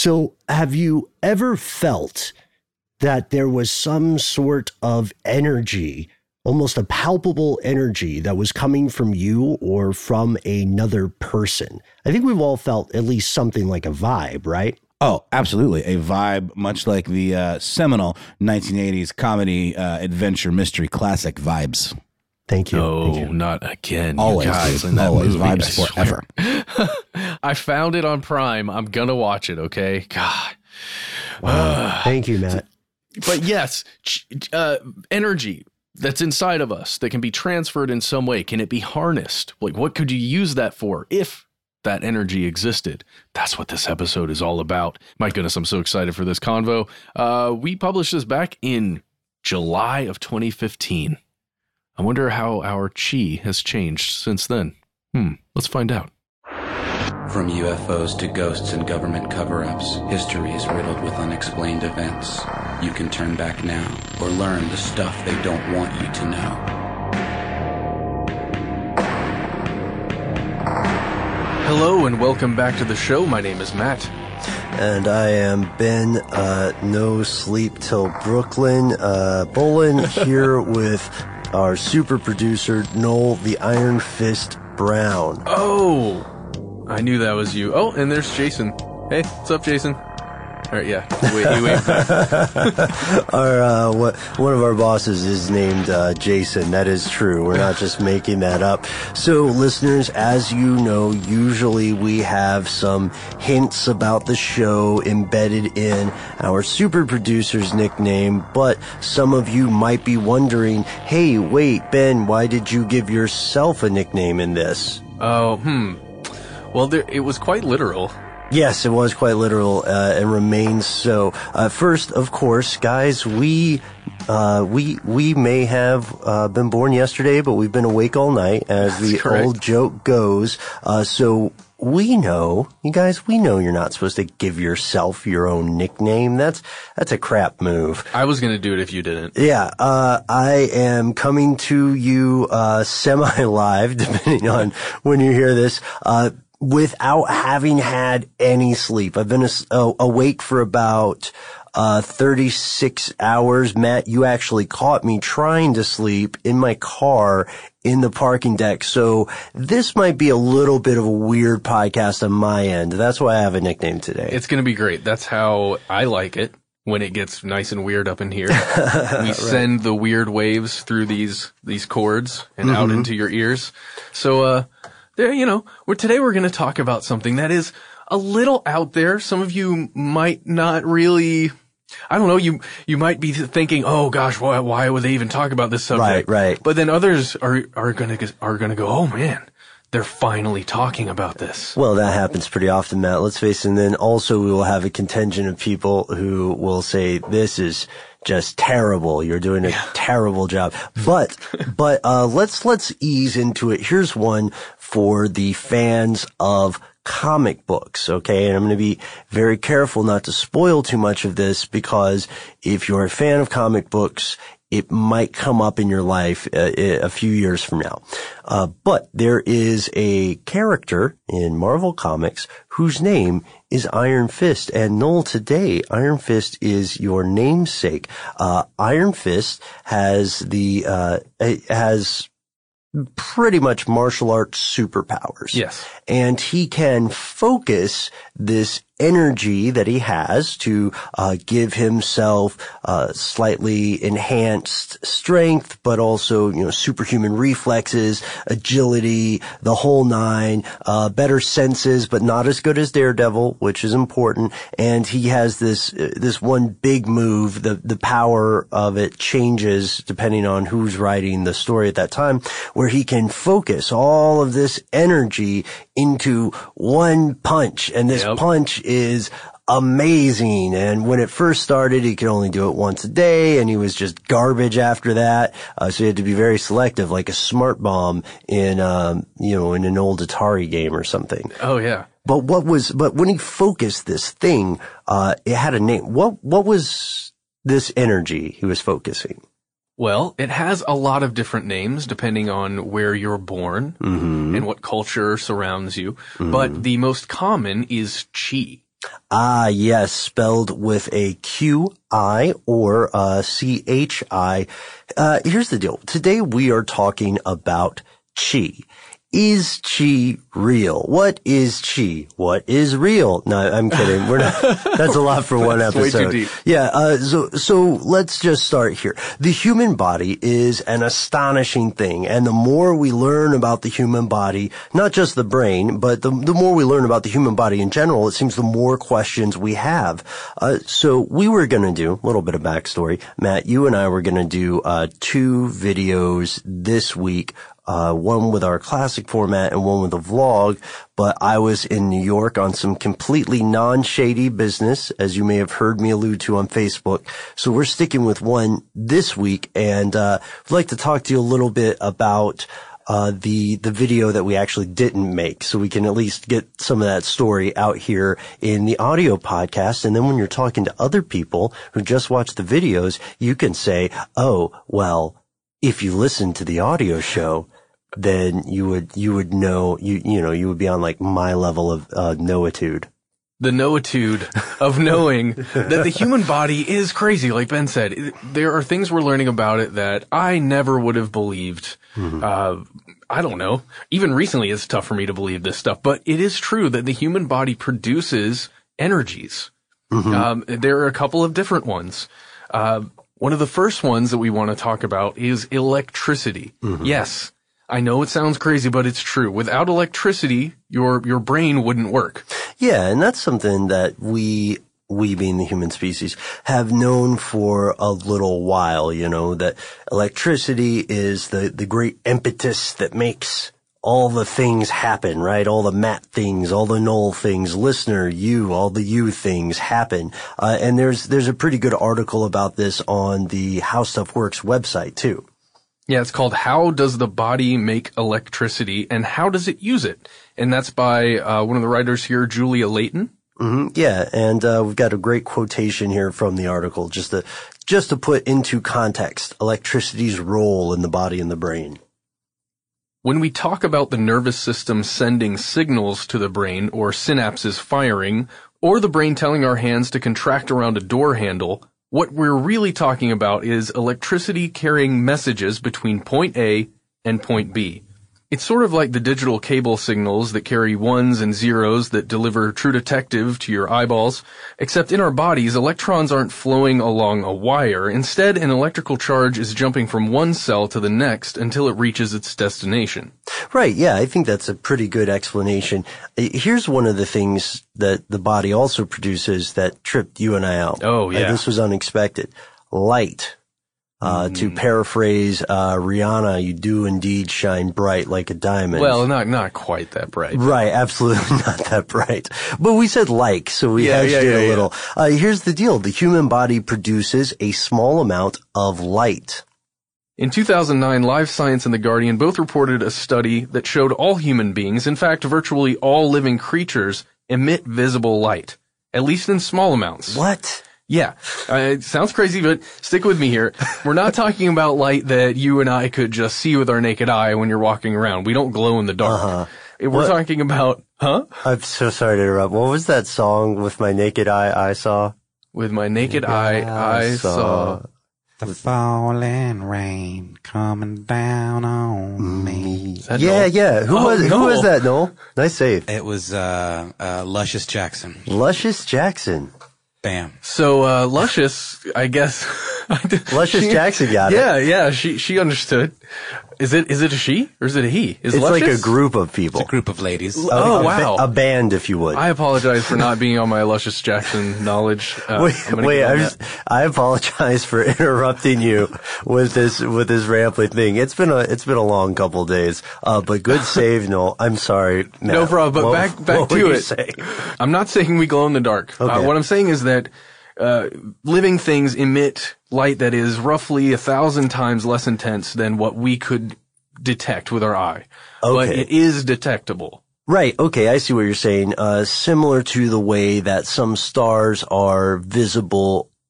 So have you ever felt that there was some sort of energy, almost a palpable energy that was coming from you or from another person? I think we've all felt at least something like a vibe, right? Oh, absolutely. A vibe, much like the seminal 1980s comedy adventure mystery classic Vibes. Thank you. Oh, Thank you. not again. Always, you guys, in that always. movie, Vibes I forever. swear. I found it on Prime. I'm going to watch it, okay? God. Wow. Thank you, Matt. But yes, energy that's inside of us that can be transferred in some way. Can it be harnessed? Like, what could you use that for if that energy existed? That's what this episode is all about. My goodness, I'm so excited for this convo. We published this back in July of 2015. I wonder how our chi has changed since then. Let's find out. From UFOs to ghosts and government cover-ups, history is riddled with unexplained events. You can turn back now or learn the stuff they don't want you to know. Hello and welcome back to the show. My name is Matt. And I am Ben, no sleep till Brooklyn, Bolin, here with our super producer, Noel, the Iron Fist Brown. Oh, I knew that was you. Oh, and there's Jason. Hey, what's up, Jason? All right, yeah. He waved back. One of our bosses is named Jason. That is true. We're not just making that up. So, listeners, as you know, usually we have some hints about the show embedded in our super producer's nickname, but some of you might be wondering, hey, wait, Ben, why did you give yourself a nickname in this? Oh, Well, it was quite literal. Yes, it was quite literal, and remains so. First, of course, guys, we may have been born yesterday, but we've been awake all night, as That's the correct. old joke goes. So we know, you guys, we know you're not supposed to give yourself your own nickname. That's a crap move. I was going to do it if you didn't. Yeah, I am coming to you semi-live, depending on when you hear this, without having had any sleep. I've been awake for about 36 hours. Matt, you actually caught me trying to sleep in my car in the parking deck. So this might be a little bit of a weird podcast on my end. That's why I have a nickname today. It's going to be great. That's how I like it when it gets nice and weird up in here. We send the weird waves through these cords and out into your ears. So, today we're going to talk about something that is a little out there. Some of you might not really, I don't know, you might be thinking, oh gosh, why would they even talk about this subject? Right. But then others are going to go, oh man, they're finally talking about this. Well, that happens pretty often, Matt. Let's face it. And then also we will have a contingent of people who will say, this is just terrible. You're doing a terrible job. But let's ease into it. Here's one for the fans of comic books, okay? And I'm going to be very careful not to spoil too much of this, because if you're a fan of comic books, it might come up in your life a few years from now. But there is a character in Marvel Comics whose name is Iron Fist. And Noel, today, Iron Fist is your namesake. Iron Fist has has pretty much martial arts superpowers. Yes. And he can focus this energy that he has to give himself slightly enhanced strength, but also, superhuman reflexes, agility, the whole nine, better senses, but not as good as Daredevil, which is important. And he has this one big move. The power of it changes depending on who's writing the story at that time, where he can focus all of this energy into one punch. And this punch is amazing. And when it first started, he could only do it once a day, and he was just garbage after that. So he had to be very selective, like a smart bomb in an old Atari game or something. Oh yeah. But when he focused this thing, it had a name. What was this energy he was focusing? Well, it has a lot of different names depending on where you're born and what culture surrounds you. But the most common is chi. Ah, yes, spelled with a Q-I or C-H-I. Here's the deal. Today we are talking about chi. Is chi real? What is chi? What is real? No, I'm kidding. We're not. That's a lot for one episode. Way too deep. Yeah. So let's just start here. The human body is an astonishing thing, and the more we learn about the human body, not just the brain, but the more we learn about the human body in general, it seems the more questions we have. So we were going to do a little bit of backstory. Matt, you and I were going to do 2 videos this week. One with our classic format and one with a vlog, but I was in New York on some completely non-shady business, as you may have heard me allude to on Facebook. So we're sticking with one this week, and I'd like to talk to you a little bit about the video that we actually didn't make, so we can at least get some of that story out here in the audio podcast. And then when you're talking to other people who just watch the videos, you can say, oh, well, if you listen to the audio show, then you would know, you would be on like my level of knowitude. The knowitude of knowing that the human body is crazy. Like Ben said, there are things we're learning about it that I never would have believed. I don't know. Even recently, it's tough for me to believe this stuff, but it is true that the human body produces energies. There are a couple of different ones. One of the first ones that we want to talk about is electricity. Yes, I know it sounds crazy, but it's true. Without electricity, your brain wouldn't work. Yeah, and that's something that we being the human species have known for a little while, that electricity is the great impetus that makes all the things happen, right? All the Matt things, all the Noel things, listener, you, all the you things happen. And there's a pretty good article about this on the How Stuff Works website too. Yeah, it's called How Does the Body Make Electricity and How Does It Use It? And that's by one of the writers here, Julia Layton. Yeah, and we've got a great quotation here from the article just to put into context electricity's role in the body and the brain. When we talk about the nervous system sending signals to the brain, or synapses firing, or the brain telling our hands to contract around a door handle, what we're really talking about is electricity carrying messages between point A and point B. It's sort of like the digital cable signals that carry ones and zeros that deliver True Detective to your eyeballs, except in our bodies, electrons aren't flowing along a wire. Instead, an electrical charge is jumping from one cell to the next until it reaches its destination. Right, yeah, I think that's a pretty good explanation. Here's one of the things that the body also produces that tripped you and I out. Oh, yeah. This was unexpected. Light. To paraphrase Rihanna, you do indeed shine bright like a diamond. Well, not quite that bright. Right, absolutely not that bright. But we said like, so we hedged it a little. Here's the deal. The human body produces a small amount of light. In 2009, Live Science and The Guardian both reported a study that showed all human beings, in fact, virtually all living creatures, emit visible light, at least in small amounts. What? Yeah, it sounds crazy, but stick with me here. We're not talking about light that you and I could just see with our naked eye when you're walking around. We don't glow in the dark. We're talking about, I'm so sorry to interrupt. What was that song, With My Naked Eye I Saw? With my naked eye, I saw the falling rain coming down on me. Yeah. Who was that, Noel? Nice save. It was Luscious Jackson. Luscious Jackson. Bam. So, Luscious, I guess. Luscious Jackson got it. Yeah, she understood. Is it a she or is it a he? It's Luscious? like a group of people. It's a group of ladies. Wow. A band, if you would. I apologize for not being on my Luscious Jackson knowledge. I apologize for interrupting you with this rambling thing. It's been a long couple of days. But good save, Noel. I'm sorry, Matt. No problem. But back to it. Saying? I'm not saying we glow in the dark. Okay. What I'm saying is that living things emit light that is roughly 1,000 times less intense than what we could detect with our eye. Okay. But it is detectable. Right. Okay. I see what you're saying. Similar to the way that some stars are visible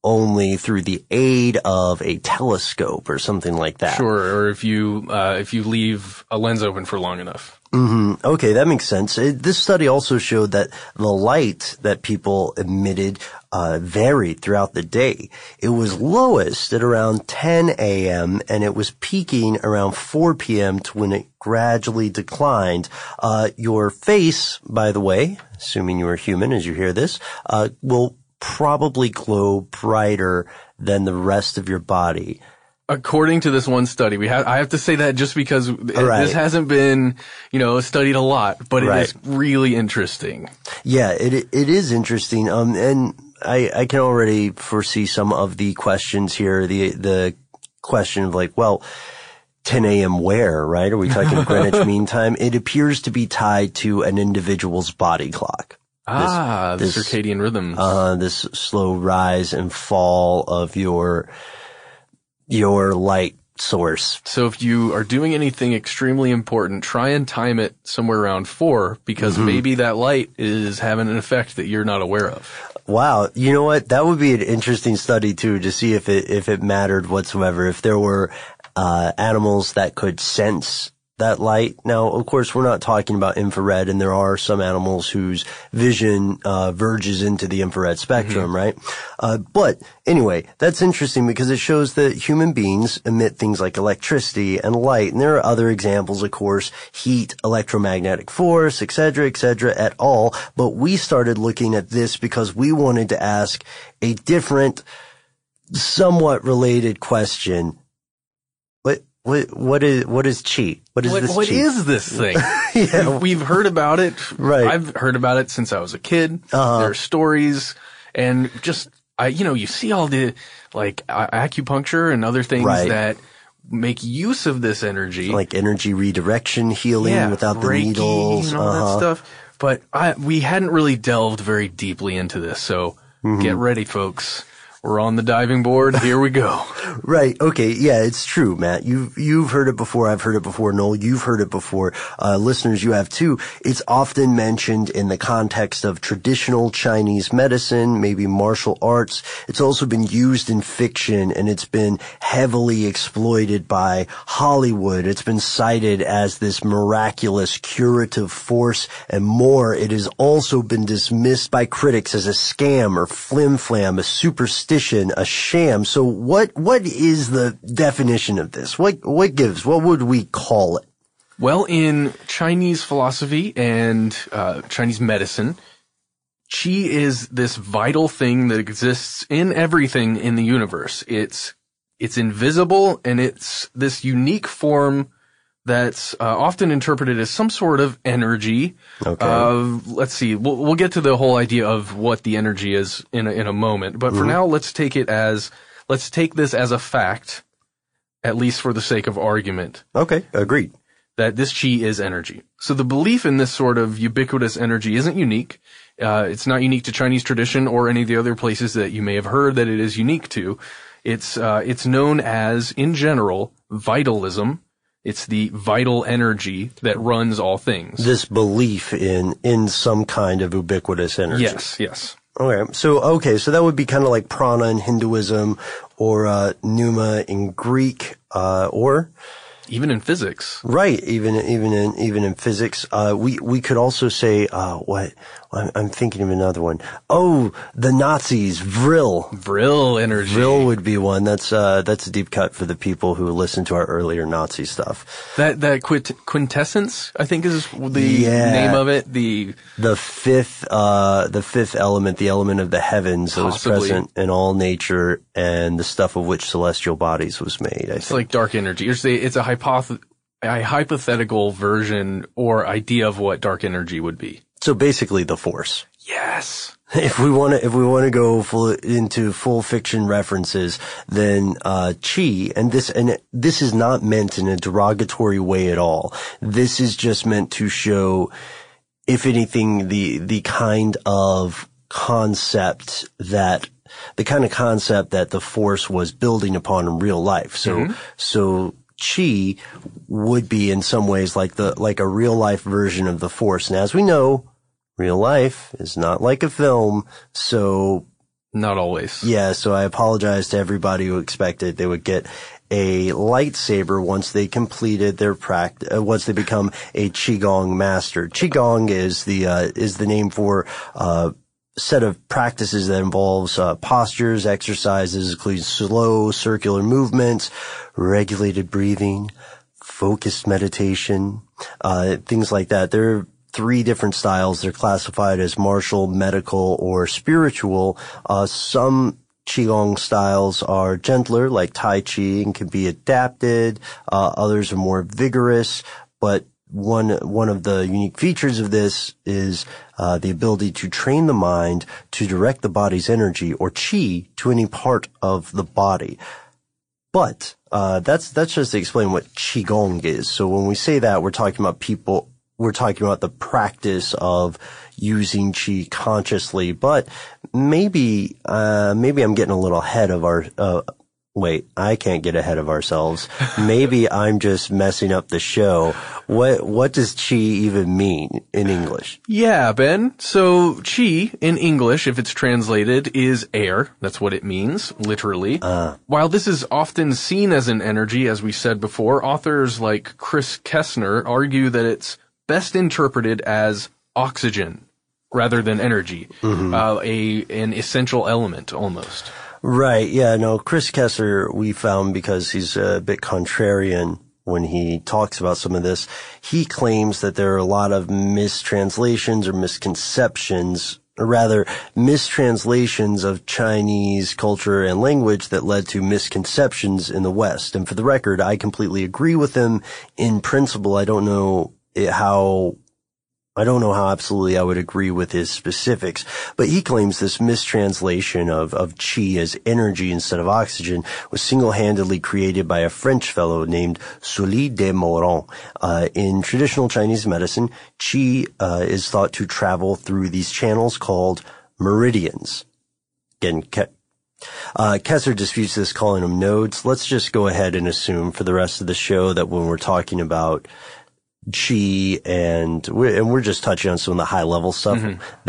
only through the aid of a telescope or something like that. Sure, or if you leave a lens open for long enough. Okay, that makes sense. This study also showed that the light that people emitted varied throughout the day. It was lowest at around 10 a.m. and it was peaking around 4 p.m. to when it gradually declined. Your face, by the way, assuming you are human as you hear this, will probably glow brighter than the rest of your body. According to this one study, I have to say that just because this hasn't been, studied a lot, but it is really interesting. Yeah, it is interesting. And I can already foresee some of the questions here. The question of like, well, 10 a.m. where, right? Are we talking Greenwich Mean Time? It appears to be tied to an individual's body clock. The circadian rhythms. This slow rise and fall of your light source. So if you are doing anything extremely important, try and time it somewhere around 4 because maybe that light is having an effect that you're not aware of. Wow. You know what? That would be an interesting study too, to see if it mattered whatsoever. If there were, animals that could sense that light. Now, of course, we're not talking about infrared, and there are some animals whose vision verges into the infrared spectrum, right? But anyway, that's interesting because it shows that human beings emit things like electricity and light, and there are other examples, of course, heat, electromagnetic force, etc., et al. But we started looking at this because we wanted to ask a different, somewhat related question. What is chi? What is this chi? What is this thing? Yeah. We've heard about it. Right. I've heard about it since I was a kid. There are stories and just, you see all the, acupuncture and other things that make use of this energy. Like energy redirection healing without the Reiki needles. and all that stuff. But we hadn't really delved very deeply into this. So get ready, folks. We're on the diving board. Here we go. Right. Okay. Yeah, it's true, Matt. You've heard it before. I've heard it before. Noel, you've heard it before. Listeners, you have too. It's often mentioned in the context of traditional Chinese medicine, maybe martial arts. It's also been used in fiction, and it's been heavily exploited by Hollywood. It's been cited as this miraculous curative force and more. It has also been dismissed by critics as a scam or flim-flam, a superstition, a sham. So what is the definition of this? What would we call it? Well, in Chinese philosophy and Chinese medicine, qi is this vital thing that exists in everything in the universe. It's invisible, and it's this unique form that's often interpreted as some sort of energy. Okay. Let's see. We'll get to the whole idea of what the energy is in a moment. But for now, let's take this as a fact, at least for the sake of argument. Okay. Agreed. That this qi is energy. So the belief in this sort of ubiquitous energy isn't unique. It's not unique to Chinese tradition or any of the other places that you may have heard that it is unique to. It's known as, in general, vitalism. It's the vital energy that runs all things. This belief in some kind of ubiquitous energy. Yes. Okay. So that would be kind of like prana in Hinduism or pneuma in Greek, or even in physics. Right. Even in physics. We could also say, I'm thinking of another one. Oh, the Nazis, Vril. Vril energy. Vril would be one. That's a deep cut for the people who listened to our earlier Nazi stuff. That quintessence, I think, is the name of it. The fifth element, the element of the heavens that was present in all nature and the stuff of which celestial bodies was made. It's like dark energy. It's a hypothetical version or idea of what dark energy would be. So basically the Force. Yes. If we want to go into full fiction references, then chi, and this is not meant in a derogatory way at all. This is just meant to show, if anything, the kind of concept that the Force was building upon in real life. So chi would be in some ways like a real life version of the Force. And as we know, real life is not like a film, so Not always. Yeah, so I apologize to everybody who expected they would get a lightsaber once they completed their practice, once they become a Qigong master. Qigong is the name for, set of practices that involves, postures, exercises, including slow circular movements, regulated breathing, focused meditation, things like that. There are 3 different styles. They're classified as martial, medical, or spiritual. Some Qigong styles are gentler, like Tai Chi, and can be adapted. Others are more vigorous, but one of the unique features of this is the ability to train the mind to direct the body's energy, or qi, to any part of the body. But that's just to explain what Qigong is. So when we say that, we're talking about the practice of using qi consciously. But maybe I'm getting a little ahead of wait, I can't get ahead of ourselves. Maybe I'm just messing up the show. What does qi even mean in English? Yeah, Ben. So qi in English, if it's translated, is air. That's what it means, literally. While this is often seen as an energy, as we said before, authors like Chris Kessner argue that it's best interpreted as oxygen rather than energy, an essential element almost. Right. Yeah. No, Chris Kessler, we found, because he's a bit contrarian when he talks about some of this, he claims that there are a lot of mistranslations or misconceptions, or rather mistranslations of Chinese culture and language that led to misconceptions in the West. And for the record, I completely agree with him in principle. I don't know how absolutely I would agree with his specifics, but he claims this mistranslation of qi as energy instead of oxygen was single-handedly created by a French fellow named Sully de Mauron. In traditional Chinese medicine, qi is thought to travel through these channels called meridians. Again, Kessler disputes this, calling them nodes. Let's just go ahead and assume for the rest of the show that when we're talking about qi and we're just touching on some of the high level stuff,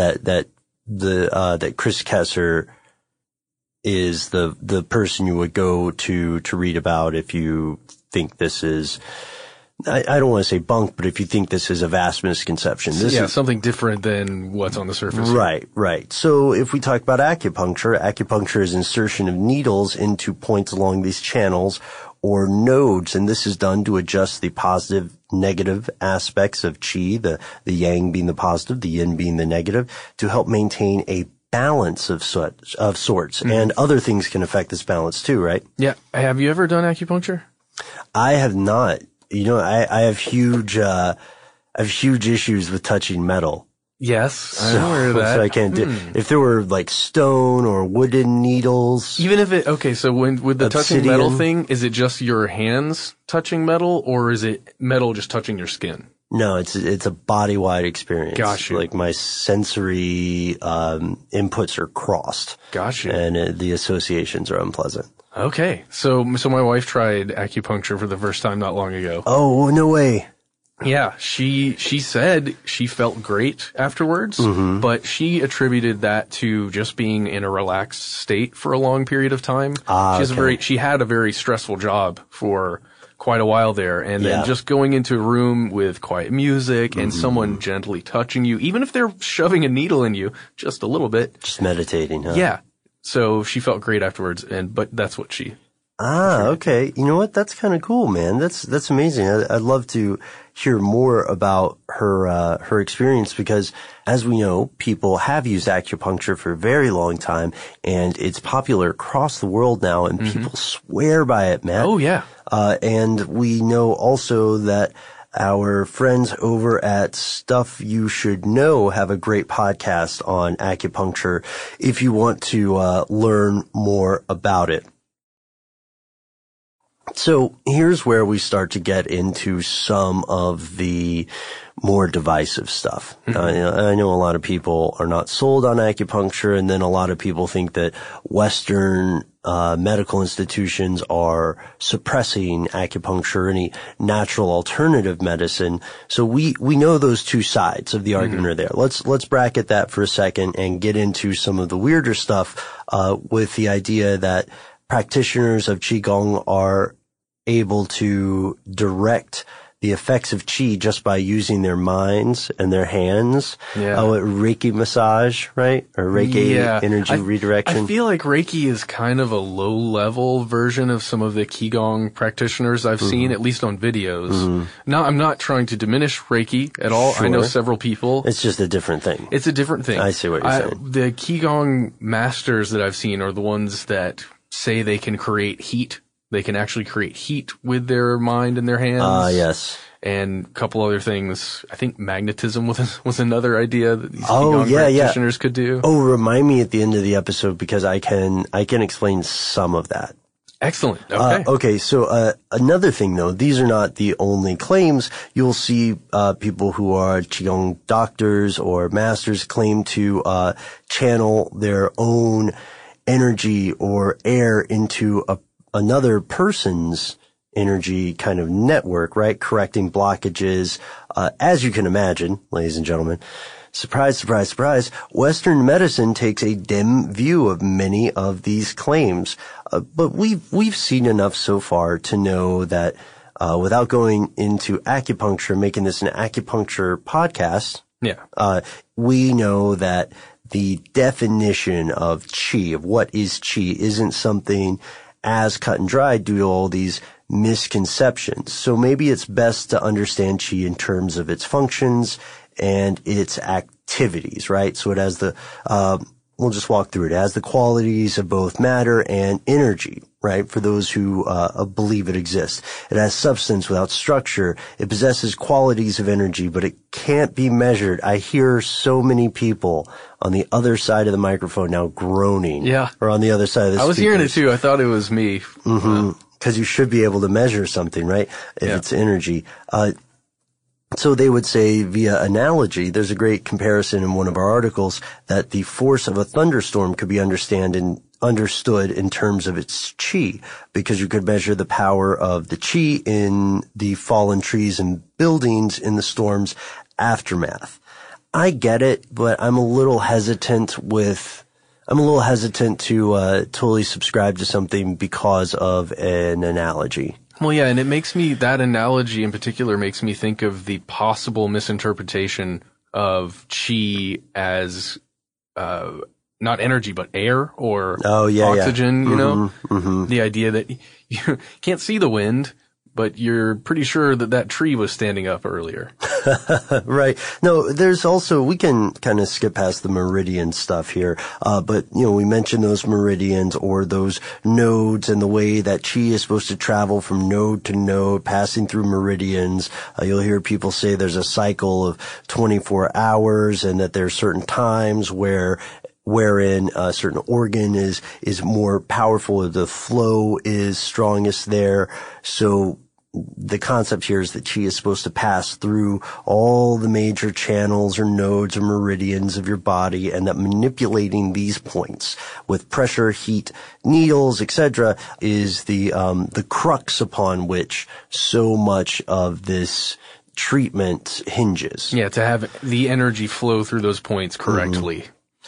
that Chris Kessler is the person you would go to read about if you think this is, I don't want to say bunk, but if you think this is a vast misconception. This is something different than what's on the surface. Right. So if we talk about acupuncture is insertion of needles into points along these channels or nodes, and this is done to adjust the positive, negative aspects of qi, the yang being the positive, the yin being the negative, to help maintain a balance of sorts. And other things can affect this balance too, right? Yeah. Have you ever done acupuncture? I have not. You know, I have huge issues with touching metal. Yes, I'm aware of that. So I can't do, if there were like stone or wooden needles. Even if so with the touching metal thing, is it just your hands touching metal, or is it metal just touching your skin? No, it's a body-wide experience. Gosh. Like my sensory, inputs are crossed. Gosh. And the associations are unpleasant. Okay. So my wife tried acupuncture for the first time not long ago. Oh, no way. Yeah, she said she felt great afterwards, but she attributed that to just being in a relaxed state for a long period of time. She had a very stressful job for quite a while there, and then just going into a room with quiet music and someone gently touching you, even if they're shoving a needle in you just a little bit. Just meditating, huh? Yeah. So she felt great afterwards, but that's what she... Okay. You know what? That's kind of cool, man. That's amazing. I'd love to hear more about her experience, because as we know, people have used acupuncture for a very long time, and it's popular across the world now, and people swear by it, man. Oh, yeah. And we know also that our friends over at Stuff You Should Know have a great podcast on acupuncture if you want to learn more about it. So here's where we start to get into some of the more divisive stuff. I know a lot of people are not sold on acupuncture, and then a lot of people think that Western medical institutions are suppressing acupuncture, any natural alternative medicine. So we know those two sides of the argument are there. Let's bracket that for a second and get into some of the weirder stuff, with the idea that practitioners of Qigong are able to direct the effects of Qi just by using their minds and their hands. Yeah. Reiki massage, right? Or Reiki energy redirection. I feel like Reiki is kind of a low-level version of some of the Qigong practitioners I've seen, at least on videos. Now, I'm not trying to diminish Reiki at all. Sure. I know several people. It's just a different thing. It's a different thing. I see what you're saying. The Qigong masters that I've seen are the ones that say they can create heat. They can actually create heat with their mind and their hands. Yes. And a couple other things. I think magnetism was another idea that these Qigong practitioners could do. Oh, remind me at the end of the episode, because I can explain some of that. Excellent. Okay. Okay. So, another thing though, these are not the only claims. You'll see, people who are Qigong doctors or masters claim to, channel their own energy or air into another person's energy kind of network, right? Correcting blockages. As you can imagine, ladies and gentlemen, surprise, surprise, surprise, Western medicine takes a dim view of many of these claims. But we've seen enough so far to know that, without going into acupuncture, making this an acupuncture podcast, we know that the definition of Qi, of what is Qi, isn't something as cut and dried due to all these misconceptions. So maybe it's best to understand Qi in terms of its functions and its activities, right? So it has we'll just walk through it. It has the qualities of both matter and energy, right? For those who believe it exists. It has substance without structure. It possesses qualities of energy, but it can't be measured. I hear so many people on the other side of the microphone now groaning. Yeah. Or on the other side of the I was hearing it too. I thought it was me. Because you should be able to measure something, right? If it's energy. So they would say via analogy, there's a great comparison in one of our articles that the force of a thunderstorm could be understood in terms of its Qi, because you could measure the power of the Qi in the fallen trees and buildings in the storm's aftermath. I get it, but I'm a little hesitant to totally subscribe to something because of an analogy. Well, yeah, and that analogy in particular makes me think of the possible misinterpretation of Qi as, not energy, but air or oxygen, you know? The idea that you can't see the wind, but you're pretty sure that tree was standing up earlier. Right. No, there's also, we can kind of skip past the meridian stuff here, but, we mentioned those meridians or those nodes and the way that Qi is supposed to travel from node to node, passing through meridians. You'll hear people say there's a cycle of 24 hours and that there's certain times wherein a certain organ is more powerful, the flow is strongest there. So the concept here is that Qi is supposed to pass through all the major channels or nodes or meridians of your body, and that manipulating these points with pressure, heat, needles, etc., is the crux upon which so much of this treatment hinges. Yeah, to have the energy flow through those points correctly.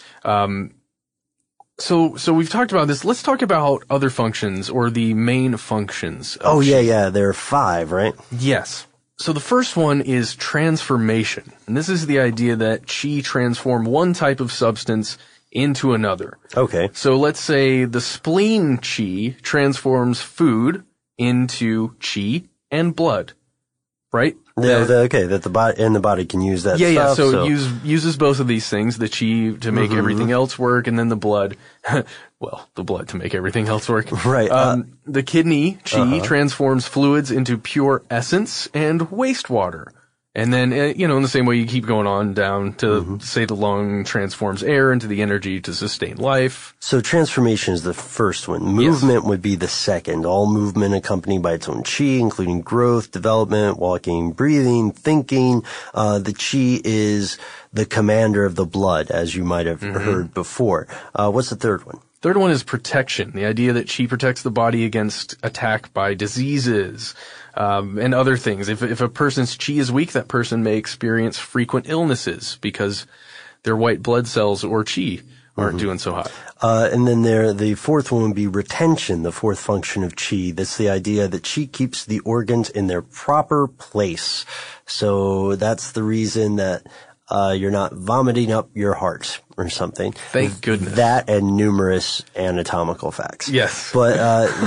So we've talked about this. Let's talk about other functions or the main functions. Oh, yeah. There are 5, right? Yes. So the first one is transformation. And this is the idea that Qi transform one type of substance into another. Okay. So let's say the spleen Qi transforms food into Qi and blood, right? That the body can use that stuff. Yeah, so it uses both of these things, the Qi to make everything else work, and then the blood, the blood to make everything else work. Right. The kidney Qi transforms fluids into pure essence and wastewater. And then, in the same way you keep going on down to, say, the lung transforms air into the energy to sustain life. So transformation is the first one. Movement would be the second. All movement accompanied by its own chi, including growth, development, walking, breathing, thinking. The chi is the commander of the blood, as you might have heard before. What's the third one? Third one is protection. The idea that chi protects the body against attack by diseases, and other things. If a person's chi is weak, that person may experience frequent illnesses because their white blood cells or chi aren't doing so hot. And then the fourth one would be retention, the fourth function of chi. That's the idea that chi keeps the organs in their proper place. So that's the reason that you're not vomiting up your heart or something. Thank goodness. That and numerous anatomical facts. Yes. But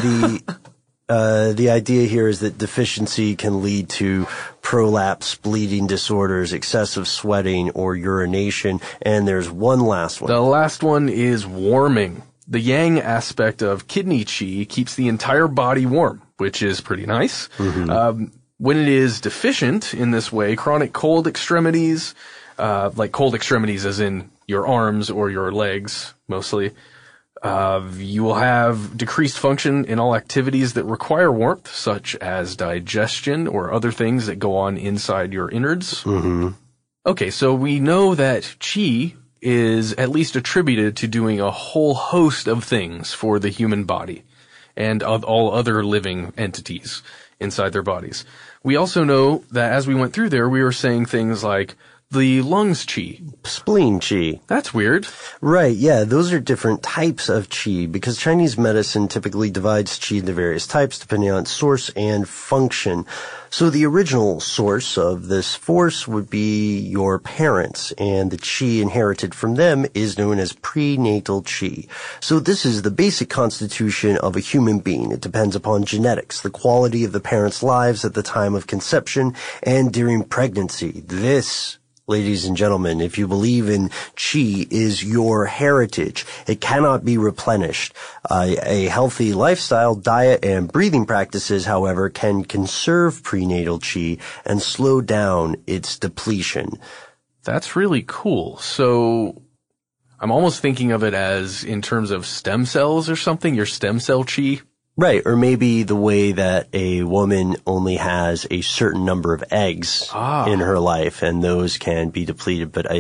the idea here is that deficiency can lead to prolapse, bleeding disorders, excessive sweating, or urination. And there's one last one. The last one is warming. The yang aspect of kidney chi keeps the entire body warm, which is pretty nice. When it is deficient in this way, chronic cold extremities, like cold extremities as in your arms or your legs, mostly, you will have decreased function in all activities that require warmth, such as digestion or other things that go on inside your innards. Okay, so we know that chi is at least attributed to doing a whole host of things for the human body and of all other living entities inside their bodies. We also know that as we went through there, we were saying things like the lungs chi. Spleen chi. That's weird. Right, yeah, those are different types of chi because Chinese medicine typically divides chi into various types depending on its source and function. So the original source of this force would be your parents, and the chi inherited from them is known as prenatal chi. So this is the basic constitution of a human being. It depends upon genetics, the quality of the parents' lives at the time of conception and during pregnancy. This, ladies and gentlemen, if you believe in chi, is your heritage. It cannot be replenished. A healthy lifestyle, diet, and breathing practices, however, can conserve prenatal chi and slow down its depletion. That's really cool. So I'm almost thinking of it as in terms of stem cells or something, your stem cell chi. Right, or maybe the way that a woman only has a certain number of eggs in her life, and those can be depleted. But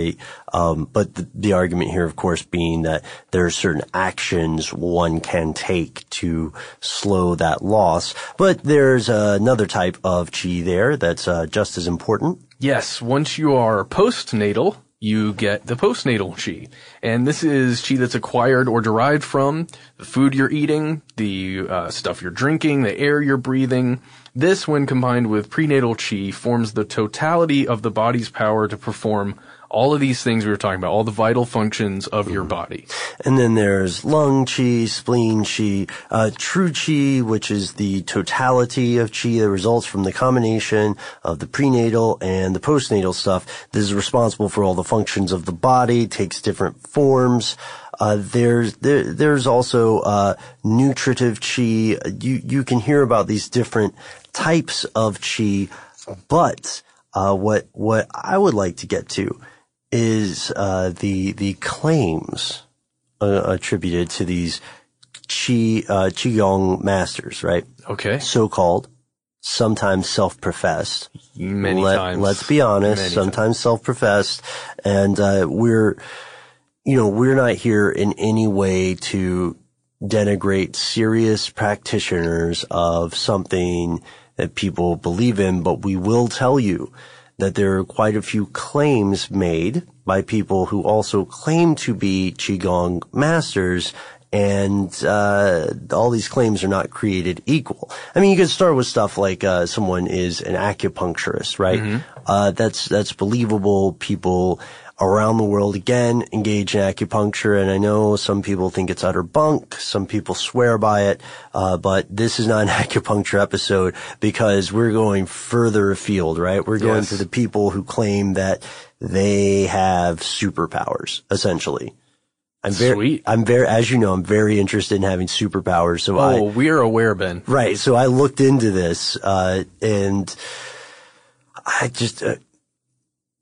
the argument here, of course, being that there are certain actions one can take to slow that loss. But there's another type of chi there that's just as important. Yes, once you are postnatal, you get the postnatal chi. And this is chi that's acquired or derived from the food you're eating, the stuff you're drinking, the air you're breathing. This, when combined with prenatal chi, forms the totality of the body's power to perform all of these things we were talking about, all the vital functions of your body. And then there's lung chi, spleen chi, true chi, which is the totality of chi that results from the combination of the prenatal and the postnatal stuff. This is responsible for all the functions of the body, takes different forms. There's also nutritive chi. You can hear about these different types of chi, but what I would like to get to is the claims attributed to these qigong masters, right? Okay. So-called, sometimes self-professed. Many times. Let's be honest, sometimes self-professed, and we're not here in any way to denigrate serious practitioners of something that people believe in, but we will tell you that there are quite a few claims made by people who also claim to be Qigong masters, and all these claims are not created equal. I mean, you could start with stuff like someone is an acupuncturist, right? That's believable. People around the world, again, engage in acupuncture, and I know some people think it's utter bunk, some people swear by it, but this is not an acupuncture episode because we're going further afield, right? We're going to the people who claim that they have Sweet. superpowers, essentially. As you know, I'm very interested in having superpowers, so we are aware, Ben. Right, so I looked into this, and I just,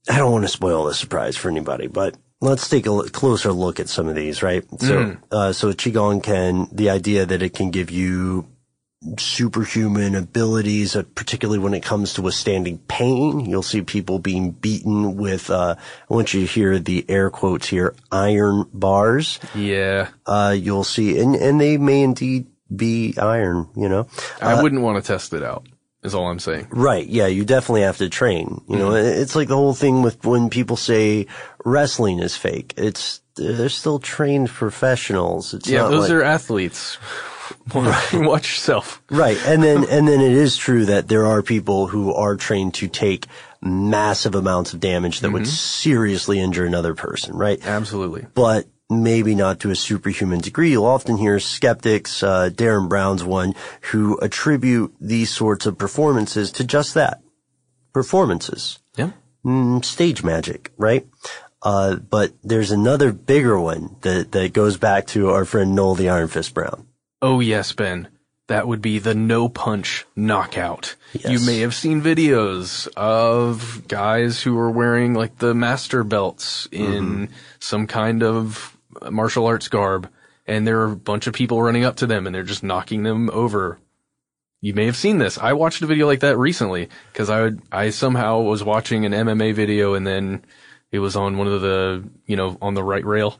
I don't want to spoil the surprise for anybody, but let's take a closer look at some of these, right? So Qigong the idea that it can give you superhuman abilities, particularly when it comes to withstanding pain. You'll see people being beaten with, I want you to hear the air quotes here, iron bars. Yeah. You'll see, and they may indeed be iron, I wouldn't want to test it out, is all I'm saying. Right. Yeah. You definitely have to train. It's like the whole thing with when people say wrestling is fake. They're still trained professionals. It's not those are athletes. Watch yourself. Right. And then it is true that there are people who are trained to take massive amounts of damage that would seriously injure another person, right? Absolutely. But maybe not to a superhuman degree. You'll often hear skeptics, Darren Brown's one, who attribute these sorts of performances to just that. Performances. Yeah. Stage magic, right? But there's another bigger one that goes back to our friend Noel the Iron Fist Brown. Oh yes, Ben. That would be the no punch knockout. Yes. You may have seen videos of guys who are wearing like the master belts in some kind of martial arts garb, and there are a bunch of people running up to them and they're just knocking them over. You may have seen this. I watched a video like that recently because I somehow was watching an MMA video and then it was on one of the, on the right rail.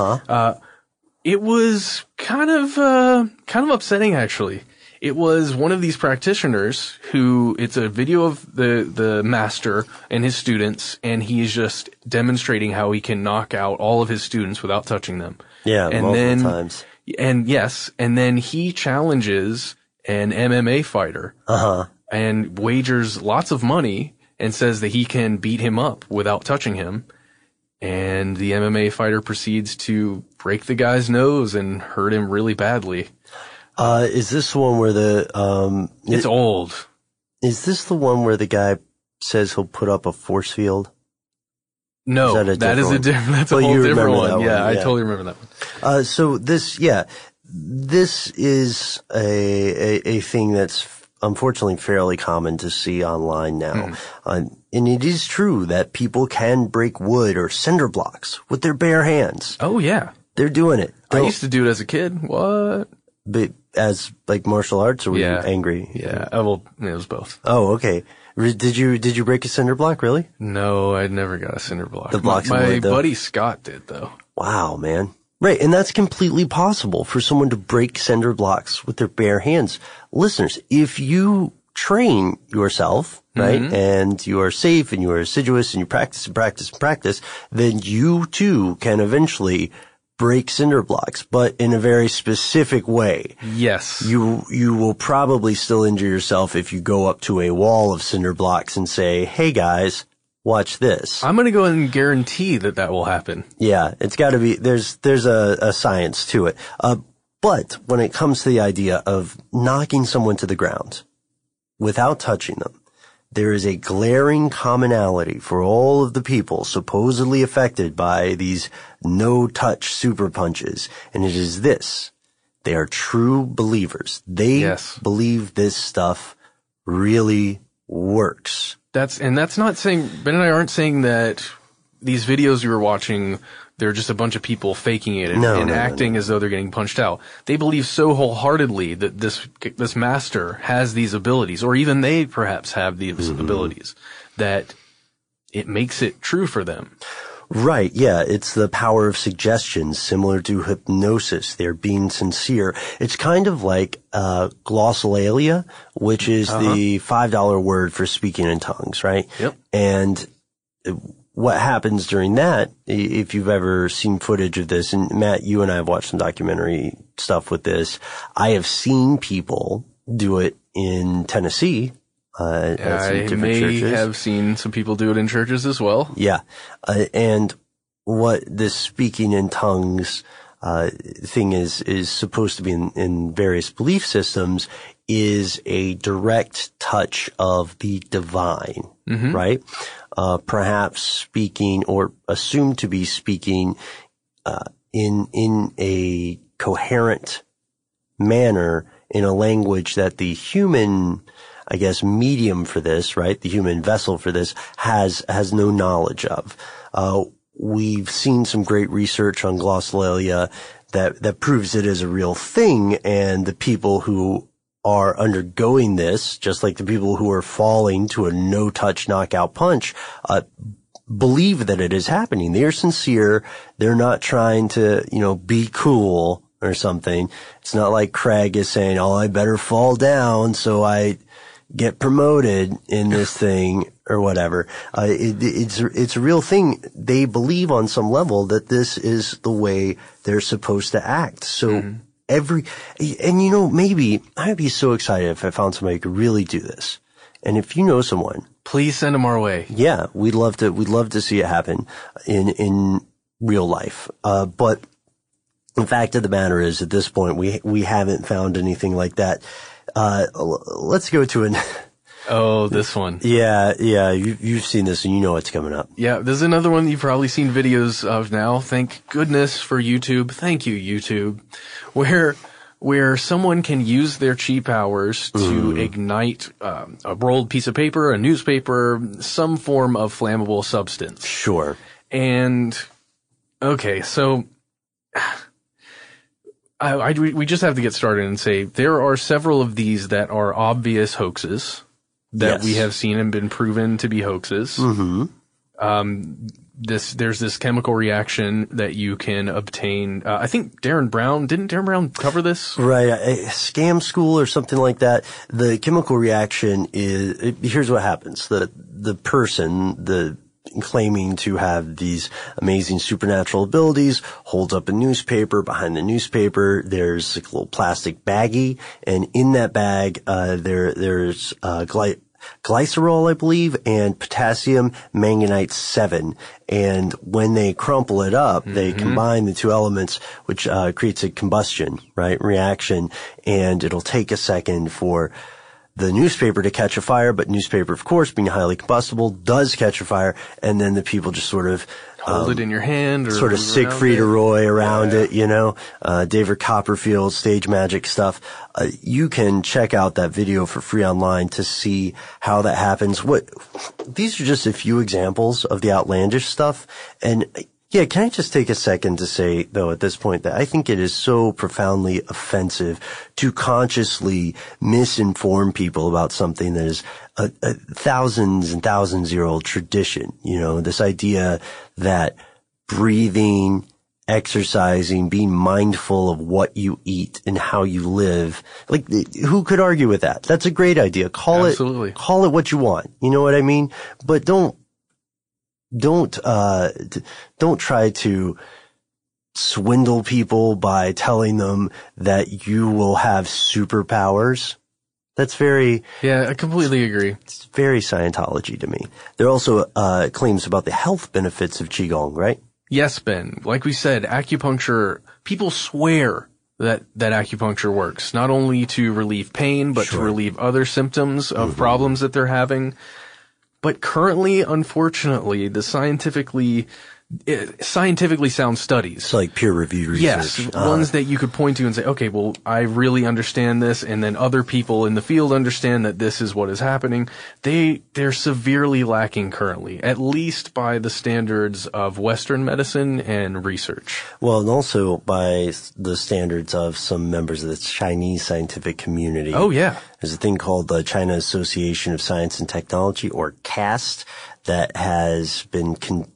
It was kind of upsetting, actually. It was one of these practitioners it's a video of the master and his students, and he's just demonstrating how he can knock out all of his students without touching them. Yeah, and multiple times. And then he challenges an MMA fighter. And wagers lots of money and says that he can beat him up without touching him. And the MMA fighter proceeds to break the guy's nose and hurt him really badly. Is this the one where it's old. Is this the one where the guy says he'll put up a force field? No, that's a whole different one. Yeah, I totally remember that one. So this is a thing that's unfortunately fairly common to see online now. And it is true that people can break wood or cinder blocks with their bare hands. Oh, yeah. They're doing it. I used to do it as a kid. What? But as like martial arts, or were you angry? Yeah. Well, it was both. Oh, okay. Did you break a cinder block, really? No, I never got a cinder block. The blocks of my wood, though? buddy Scott did, though. Wow, man. Right, and that's completely possible for someone to break cinder blocks with their bare hands. Listeners, if you train yourself, right, and you are safe and you are assiduous and you practice and practice and practice, then you too can eventually break cinder blocks, but in a very specific way. Yes. You will probably still injure yourself if you go up to a wall of cinder blocks and say, "Hey guys, watch this." I'm going to go ahead and guarantee that will happen. Yeah, it's got to be, there's a science to it. But when it comes to the idea of knocking someone to the ground without touching them, there is a glaring commonality for all of the people supposedly affected by these no-touch super punches, and it is this. They are true believers. They believe this stuff really works. That's not saying, Ben and I aren't saying that these videos you were watching, they're just a bunch of people faking it and acting as though they're getting punched out. They believe so wholeheartedly that this master has these abilities, or even they perhaps have these abilities, that it makes it true for them. Right, yeah, it's the power of suggestion, similar to hypnosis. They're being sincere. It's kind of like glossolalia, which is the $5 word for speaking in tongues, right? Yep. And what happens during that, if you've ever seen footage of this, and Matt, you and I have watched some documentary stuff with this, I have seen people do it in Tennessee. At some different churches. Have seen some people do it in churches as well. Yeah. And what this speaking in tongues thing is supposed to be in various belief systems is a direct touch of the divine, right? Perhaps speaking or assumed to be speaking in a coherent manner in a language that the human I guess, medium for this, right? The human vessel for this has no knowledge of. We've seen some great research on glossolalia that proves it is a real thing, and the people who are undergoing this, just like the people who are falling to a no-touch knockout punch, believe that it is happening. They're sincere. They're not trying to, be cool or something. It's not like Craig is saying, "Oh, I better fall down so I get promoted in this thing," or whatever. It's a real thing. They believe on some level that this is the way they're supposed to act. So maybe I'd be so excited if I found somebody who could really do this. And if you know someone, please send them our way. Yeah, we'd love to see it happen in real life. But the fact of the matter is, at this point, we haven't found anything like that. Let's go to an. Oh, this one. Yeah. You've seen this and you know what's coming up. Yeah, this is another one you've probably seen videos of now. Thank goodness for YouTube. Thank you, YouTube. Where someone can use their chi powers to ignite a rolled piece of paper, a newspaper, some form of flammable substance. Sure. And okay, so we just have to get started and say there are several of these that are obvious hoaxes that we have seen and been proven to be hoaxes. Mm-hmm. There's this chemical reaction that you can obtain. I think didn't Darren Brown cover this? Right. Scam School or something like that. The chemical reaction here's what happens. The person, claiming to have these amazing supernatural abilities, holds up a newspaper. Behind the newspaper, there's like a little plastic baggie, and in that bag, there's glycerol, I believe, and potassium manganite 7. And when they crumple it up, they combine the two elements, which creates a combustion, right, reaction, and it'll take a second for the newspaper to catch a fire, but newspaper, of course, being highly combustible, does catch a fire, and then the people just sort of hold it in your hand, or sort of Siegfried or Roy around it, David Copperfield, stage magic stuff. You can check out that video for free online to see how that happens. These are just a few examples of the outlandish stuff, and yeah, can I just take a second to say, though, at this point, that I think it is so profoundly offensive to consciously misinform people about something that is a thousands and thousands year old tradition. This idea that breathing, exercising, being mindful of what you eat and how you live. Like, who could argue with that? That's a great idea. Call it what you want. You know what I mean? But don't try to swindle people by telling them that you will have superpowers. That's very... Yeah, I completely agree. It's very Scientology to me. There are also claims about the health benefits of Qigong, right? Yes, Ben. Like we said, acupuncture, people swear that acupuncture works, not only to relieve pain, but to relieve other symptoms of problems that they're having. But currently, unfortunately, the scientifically sound studies. So like peer-reviewed research. Yes, ones that you could point to and say, okay, well, I really understand this, and then other people in the field understand that this is what is happening. They're severely lacking currently, at least by the standards of Western medicine and research. Well, and also by the standards of some members of the Chinese scientific community. Oh, yeah. There's a thing called the China Association of Science and Technology, or CAST, that has been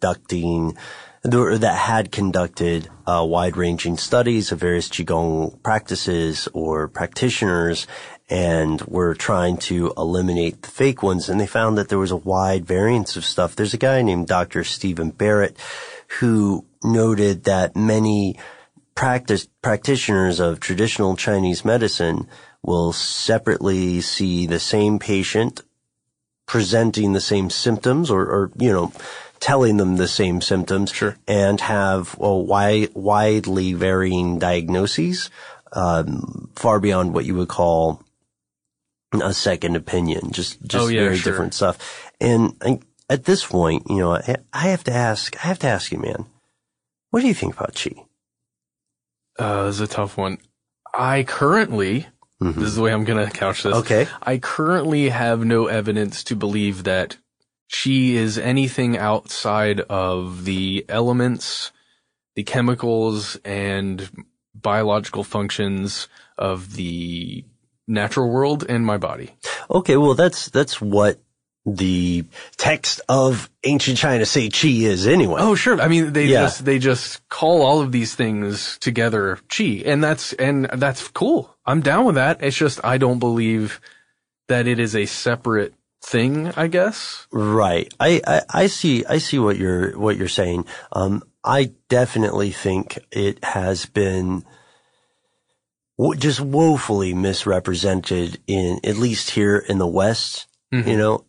had conducted wide-ranging studies of various Qigong practices or practitioners, and were trying to eliminate the fake ones, and they found that there was a wide variance of stuff. There's a guy named Dr. Stephen Barrett who noted that many practitioners of traditional Chinese medicine will separately see the same patient presenting the same symptoms or telling them the same symptoms, and have widely varying diagnoses, far beyond what you would call a second opinion, just very different stuff. And at this point, I have to ask you, man, what do you think about Qi? This is a tough one. I currently This is the way I'm going to couch this. Okay. I currently have no evidence to believe that qi is anything outside of the elements, the chemicals, and biological functions of the natural world and my body. Okay, well, that's what the text of ancient China say qi is anyway. Oh, sure. I mean, they Yeah. just call all of these things together qi, and that's cool. I'm down with that. It's just, I don't believe that it is a separate thing, I guess. Right. I see what you're saying. I definitely think it has been just woefully misrepresented at least here in the West. Mhm. You know,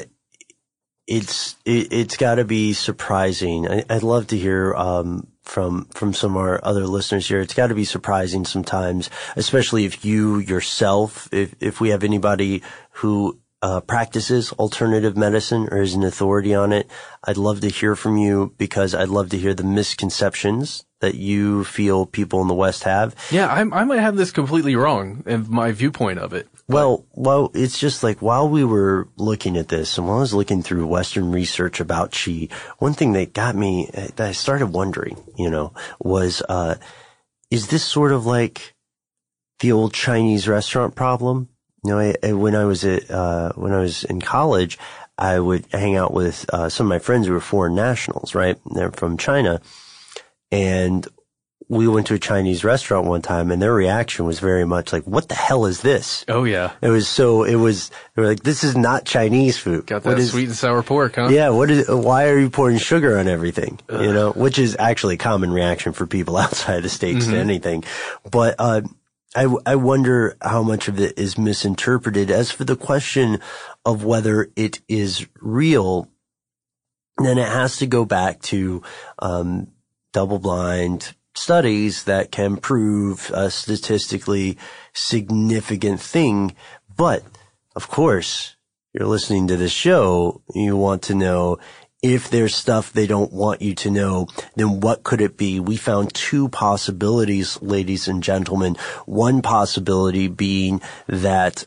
it's gotta be surprising. I'd love to hear, from some of our other listeners here. It's gotta be surprising sometimes, especially if you yourself, if we have anybody who practices alternative medicine or is an authority on it. I'd love to hear from you because I'd love to hear the misconceptions that you feel people in the West have. Yeah, I might have this completely wrong in my viewpoint of it. Well, it's just like while we were looking at this and while I was looking through Western research about qi, one thing that got me, that I started wondering, was, is this sort of like the old Chinese restaurant problem? When I was in college, I would hang out with, some of my friends who were foreign nationals, right? They're from China. And we went to a Chinese restaurant one time and their reaction was very much like, what the hell is this? Oh yeah. They were like, this is not Chinese food. Got that sweet and sour pork, huh? Yeah. Why are you pouring sugar on everything? Ugh. Which is actually a common reaction for people outside the States to anything. But, I wonder how much of it is misinterpreted. As for the question of whether it is real, then it has to go back to, double-blind studies that can prove a statistically significant thing. But, of course, you're listening to this show, you want to know if there's stuff they don't want you to know, then what could it be? We found two possibilities, ladies and gentlemen. One possibility being that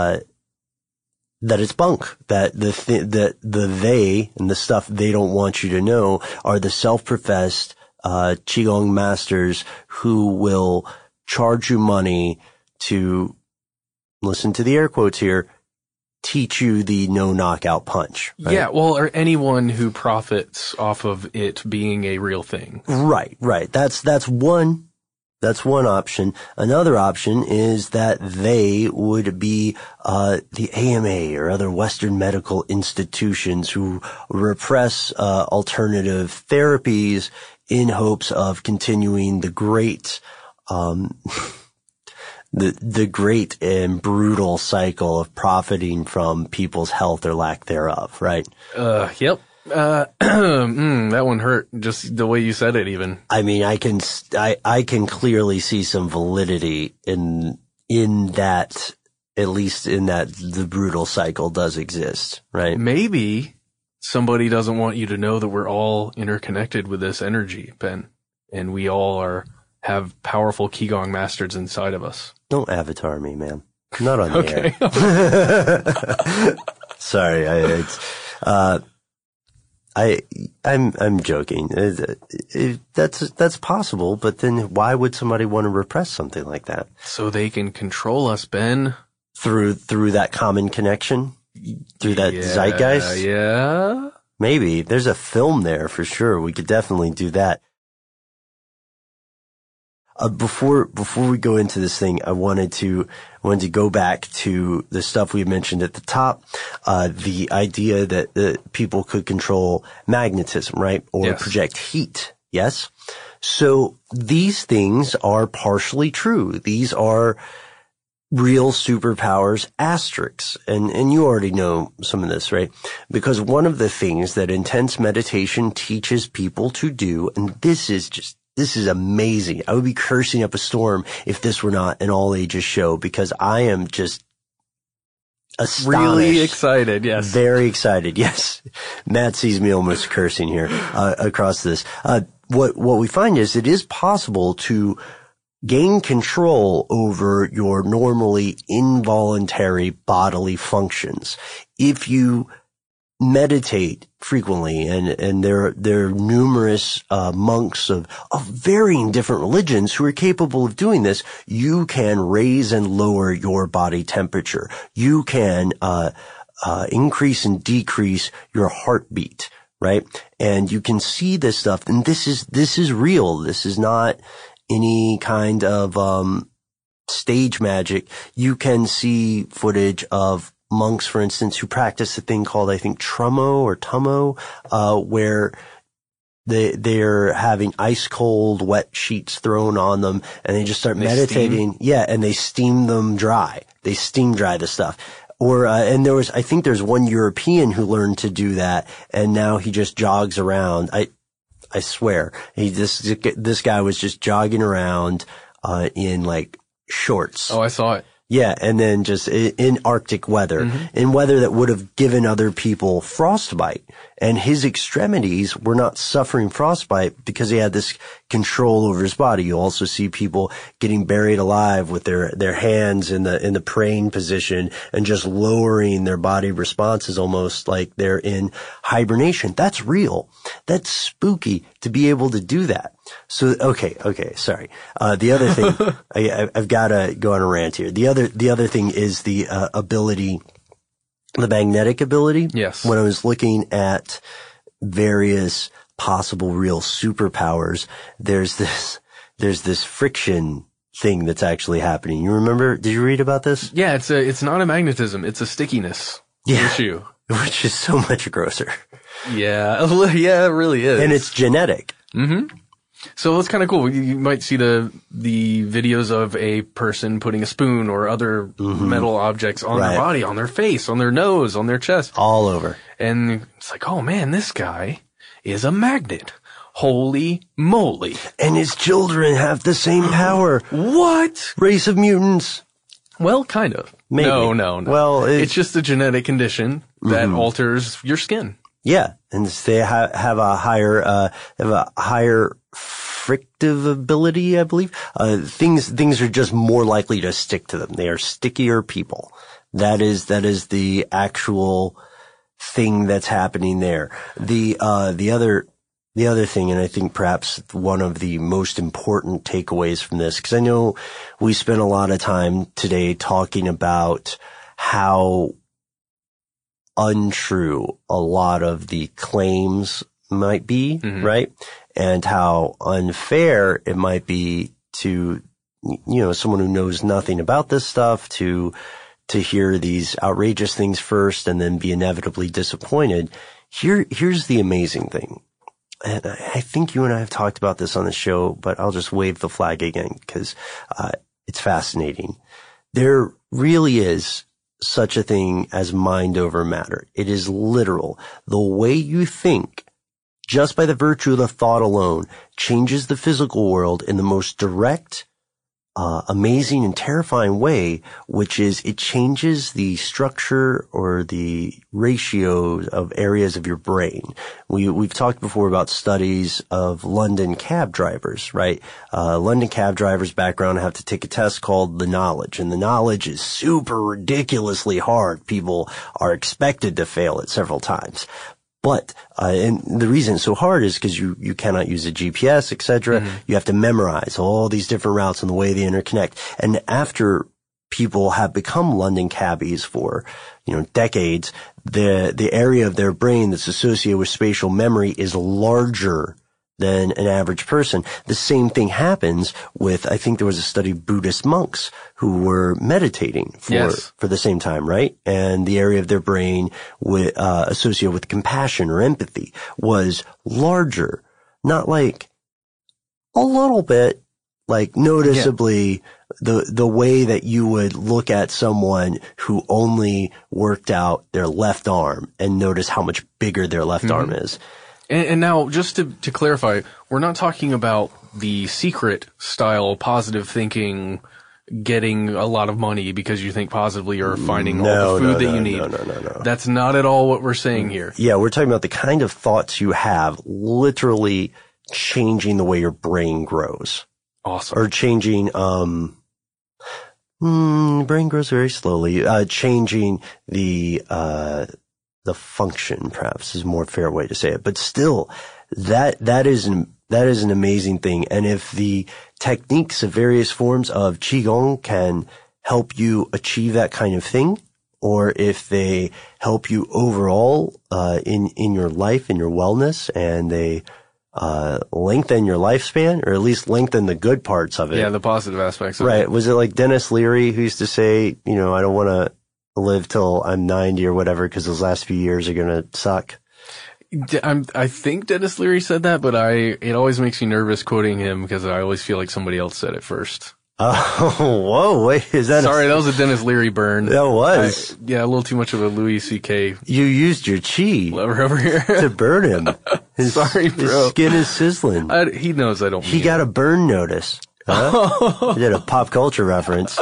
it's bunk, that the they and the stuff they don't want you to know are the self-professed Qigong masters who will charge you money to, listen to the air quotes here, teach you the no knockout punch. Right? Yeah, well, or anyone who profits off of it being a real thing. Right. That's one option. Another option is that they would be the AMA or other Western medical institutions who repress alternative therapies in hopes of continuing the great the great and brutal cycle of profiting from people's health or lack thereof, right? Yep. That one hurt, just the way you said it even. I mean, I can clearly see some validity in that, at least in that the brutal cycle does exist, right? Maybe somebody doesn't want you to know that we're all interconnected with this energy, Ben, and we all have powerful Qigong masters inside of us. Don't avatar me, man. Not on the air. Sorry, I'm joking. That's possible, but then why would somebody want to repress something like that? So they can control us, Ben. Through that common connection? Through that zeitgeist? Yeah. Maybe. There's a film there for sure. We could definitely do that. Before we go into this thing, I wanted to go back to the stuff we mentioned at the top, the idea that people could control magnetism, right? Or yes. Project heat. Yes. So these things are partially true. These are real superpowers, asterisks. And you already know some of this, right? Because one of the things that intense meditation teaches people to do, and this is amazing. I would be cursing up a storm if this were not an all ages show because I am just astonished. Really excited, yes. Very excited, yes. Matt sees me almost cursing here, across this. What we find is it is possible to gain control over your normally involuntary bodily functions. If you meditate frequently, and there are numerous monks of varying different religions who are capable of doing this, you can raise and lower your body temperature. You can increase and decrease your heartbeat, right? And you can see this stuff, and this is real. This is not any kind of stage magic. You can see footage of monks, for instance, who practice a thing called, I think, Trummo or Tummo, where they're having ice cold, wet sheets thrown on them, and they just start meditating. Steam? Yeah, and they steam them dry. They steam dry the stuff. Or, and I think there's one European who learned to do that, and now he just jogs around. I swear, this guy was just jogging around, in like shorts. Oh, I saw it. Yeah, and then just in Arctic weather, in weather that would have given other people frostbite. And his extremities were not suffering frostbite because he had this control over his body. You also see people getting buried alive with their hands in the praying position and just lowering their body responses almost like they're in hibernation. That's real. That's spooky to be able to do that. So, okay, sorry. The other thing, I've got to go on a rant here. The other thing is the ability, the magnetic ability. Yes. When I was looking at various possible real superpowers, there's this friction thing that's actually happening. You remember? Did you read about this? Yeah, it's not a magnetism, it's a stickiness issue. Which is so much grosser. Yeah, yeah, it really is. And it's genetic. Mm-hmm. So it's kind of cool. You might see the videos of a person putting a spoon or other metal objects on their body, on their face, on their nose, on their chest. All over. And it's like, oh man, this guy is a magnet. Holy moly. And his children have the same power. What? Race of mutants. Well, kind of. Maybe. No. Well, it's just a genetic condition that alters your skin. Yeah, and they have a higher frictive ability, I believe. Things are just more likely to stick to them. They are stickier people. That is the actual thing that's happening there. The other thing, and I think perhaps one of the most important takeaways from this, because I know we spent a lot of time today talking about how untrue a lot of the claims might be, right? And how unfair it might be to, someone who knows nothing about this stuff to hear these outrageous things first and then be inevitably disappointed. Here's the amazing thing. And I think you and I have talked about this on the show, but I'll just wave the flag again because, it's fascinating. There really is such a thing as mind over matter. It is literal. The way you think, just by the virtue of the thought alone, changes the physical world in the most direct, amazing and terrifying way, which is it changes the structure or the ratios of areas of your brain. We've talked before about studies of London cab drivers, right? London cab drivers' background have to take a test called the knowledge, and the knowledge is super ridiculously hard. People are expected to fail it several times. But, and the reason it's so hard is because you cannot use a GPS, etc. You have to memorize all these different routes and the way they interconnect. And after people have become London cabbies for, decades, the area of their brain that's associated with spatial memory is larger than an average person. The same thing happens with, I think there was a study of Buddhist monks who were meditating for the same time, right? And the area of their brain associated with compassion or empathy was larger, not like a little bit, like noticeably the way that you would look at someone who only worked out their left arm and notice how much bigger their left arm is. And now, just to clarify, we're not talking about the secret style positive thinking, getting a lot of money because you think positively or finding all the food that you need. No. That's not at all what we're saying here. Yeah, we're talking about the kind of thoughts you have literally changing the way your brain grows. Awesome. Or changing, brain grows very slowly. Changing the function, perhaps, is a more fair way to say it. But still, that is an amazing thing. And if the techniques of various forms of Qigong can help you achieve that kind of thing, or if they help you overall, in your life, in your wellness, and they, lengthen your lifespan, or at least lengthen the good parts of it. Yeah, the positive aspects of it. Right. Was it like Dennis Leary who used to say, I don't want to live till I'm 90 or whatever because those last few years are going to suck? I think Dennis Leary said that, but it always makes me nervous quoting him because I always feel like somebody else said it first. Oh, whoa, wait, is that Sorry, that was a Dennis Leary burn. That was. Yeah, a little too much of a Louis C.K. You used your chi lever over here. to burn him. Sorry, bro. His skin is sizzling. He knows I don't He mean got a burn notice. Huh? He did a pop culture reference.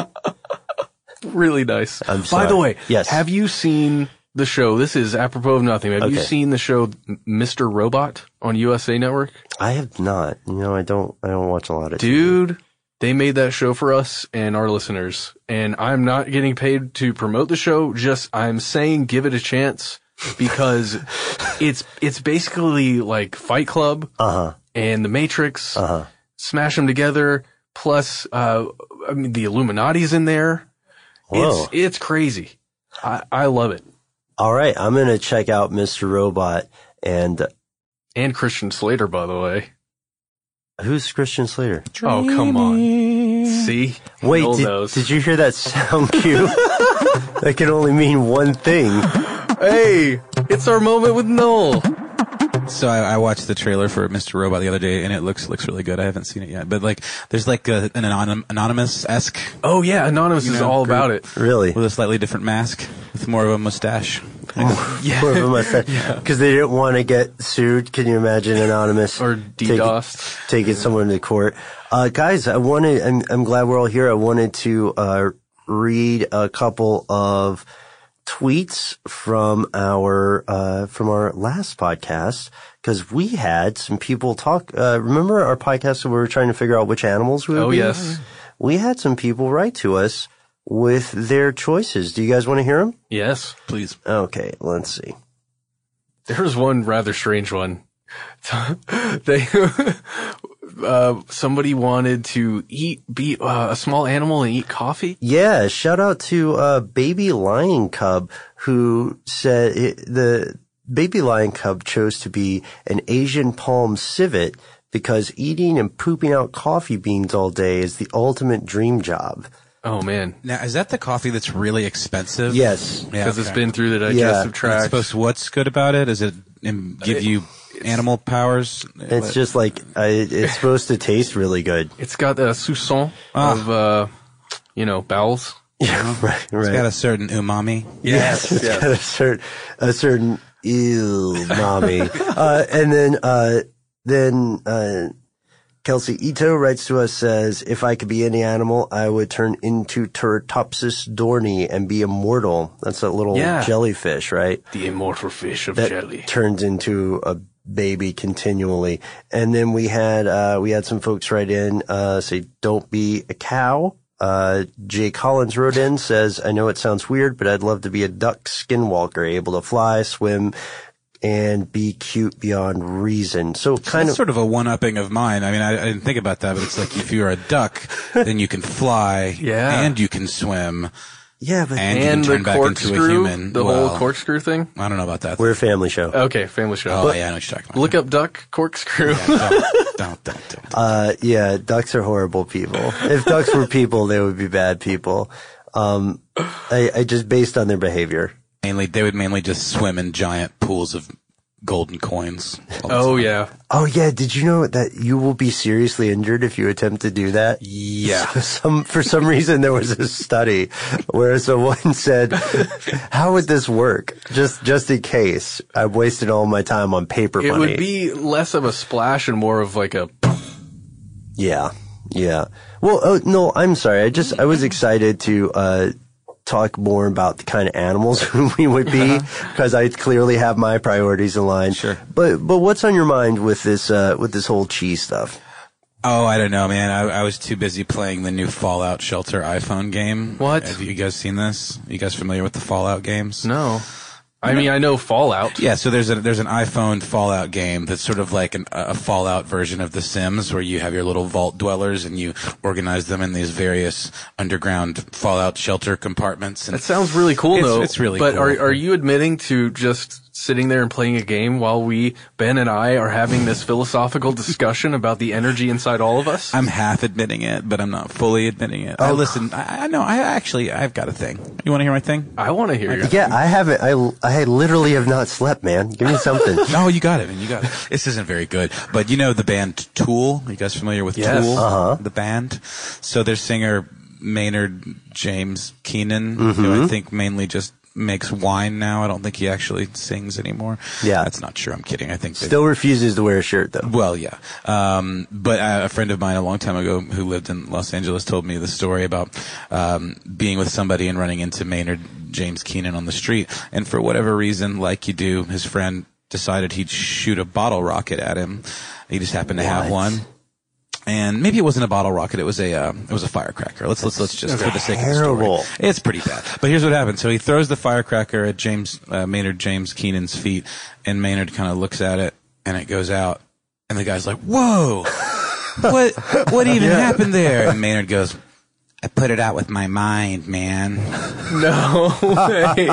really nice. I'm By sorry. the way, Yes. have you seen the show? This is apropos of nothing. Have you Okay. seen the show Mr. Robot on USA Network? I have not. I don't watch a lot of TV. Dude, they made that show for us and our listeners. And I'm not getting paid to promote the show. Just, I'm saying give it a chance because it's basically like Fight Club and The Matrix. Smash them together. Plus, the Illuminati's in there. Whoa. It's crazy. I love it. All right. I'm going to check out Mr. Robot. And Christian Slater, by the way. who's Christian Slater? Oh, come on. See? Wait, Noel knows. did you hear that sound cue? That can only mean one thing. Hey, it's our moment with Noel. So I watched the trailer for Mr. Robot the other day, and it looks really good. I haven't seen it yet, but there's an anonymous-esque Oh yeah, Anonymous is all about it. Really? with a slightly different mask, with more of a mustache. More of a mustache. Because they didn't want to get sued. Can you imagine Anonymous? Or DDoSed. Taking someone to court. Guys, I'm glad we're all here. I wanted to, read a couple of tweets from our last podcast, because we had some people talk, remember our podcast where we were trying to figure out which animals we would be? Yes. We had some people write to us with their choices. Do you guys want to hear them? Yes. Please. Okay, let's see. There's one rather strange one. Somebody wanted to be a small animal and eat coffee. Yeah, shout out to Baby Lion Cub, who said the Baby Lion Cub chose to be an Asian palm civet because eating and pooping out coffee beans all day is the ultimate dream job. Oh man, Now, is that the coffee that's really expensive? Yes. Yeah, because it's okay. been through the digestive It's tract. what's good about it? Is it give you animal powers? It's just like, it's supposed to taste really good. It's got a soupçon of bowels. Yeah, right. It's got a certain umami. Yes. It's got a certain ew, mommy. And then Kelsey Ito writes to us, says, if I could be any animal, I would turn into Turritopsis dorni and be immortal. That's that little jellyfish, right? The immortal fish of That jelly. turns into a baby continually. And then we had some folks write in, say, don't be a cow. Jay Collins wrote in, says, I know it sounds weird, but I'd love to be a duck skinwalker, able to fly, swim, and be cute beyond reason. So kind That's of sort of a one-upping of mine. I mean, I didn't think about that, but it's like if you're a duck, then you can fly, and you can swim, yeah, but and you can And the turn back into a corkscrew, human. the whole corkscrew thing. I don't know about that. we're a family show. Okay, family show. Oh, yeah, I know what you're talking about. Look up duck corkscrew. Don't. Yeah, ducks are horrible people. If ducks were people, they would be bad people. I just based on their behavior. They would mainly just swim in giant pools of golden coins. Oh yeah. Oh yeah, did you know that you will be seriously injured if you attempt to do that? Yeah. For some reason there was a study where someone said, how would this work? Just in case I've wasted all my time on paper money. It would be less of a splash and more of like a. Yeah. Well, no, I'm sorry. I was excited to, talk more about the kind of animals we would be, because I clearly have my priorities in line. Sure. But what's on your mind with this whole cheese stuff? Oh, I don't know, man. I was too busy playing the new Fallout Shelter iPhone game. What? Have you guys seen this? You guys familiar with the Fallout games? No. I mean, I know Fallout. Yeah, so there's an iPhone Fallout game that's sort of like a Fallout version of The Sims, where you have your little vault dwellers and you organize them in these various underground Fallout shelter compartments. And That sounds really cool, though. It's really but cool. are you admitting to just sitting there and playing a game while Ben and I, are having this philosophical discussion about the energy inside all of us? I'm half admitting it, but I'm not fully admitting it. Oh, listen, I know. I've got a thing. You want to hear my thing? I want to hear you. Yeah, I haven't. I literally have not slept, man. Give me something. No, you got it, man. You got it. This isn't very good, but you know the band Tool? You guys familiar with Yes. Tool? Uh-huh. The band? So their singer Maynard James Keenan, who I think mainly just makes wine now. I don't think he actually sings anymore. Yeah. That's not true. I'm kidding. I think Still refuses to wear a shirt, though. Well, yeah. But a friend of mine a long time ago who lived in Los Angeles told me the story about being with somebody and running into Maynard James Keenan on the street. And for whatever reason, like you do, his friend decided he'd shoot a bottle rocket at him. He just happened to have one. And maybe it wasn't a bottle rocket. It was a firecracker. Let's just, for the sake of the terrible. story. It's pretty bad. But here's what happened. So he throws the firecracker at Maynard James Keenan's feet, and Maynard kind of looks at it, and it goes out. And the guy's like, whoa! What even happened there? And Maynard goes, I put it out with my mind, man. No way.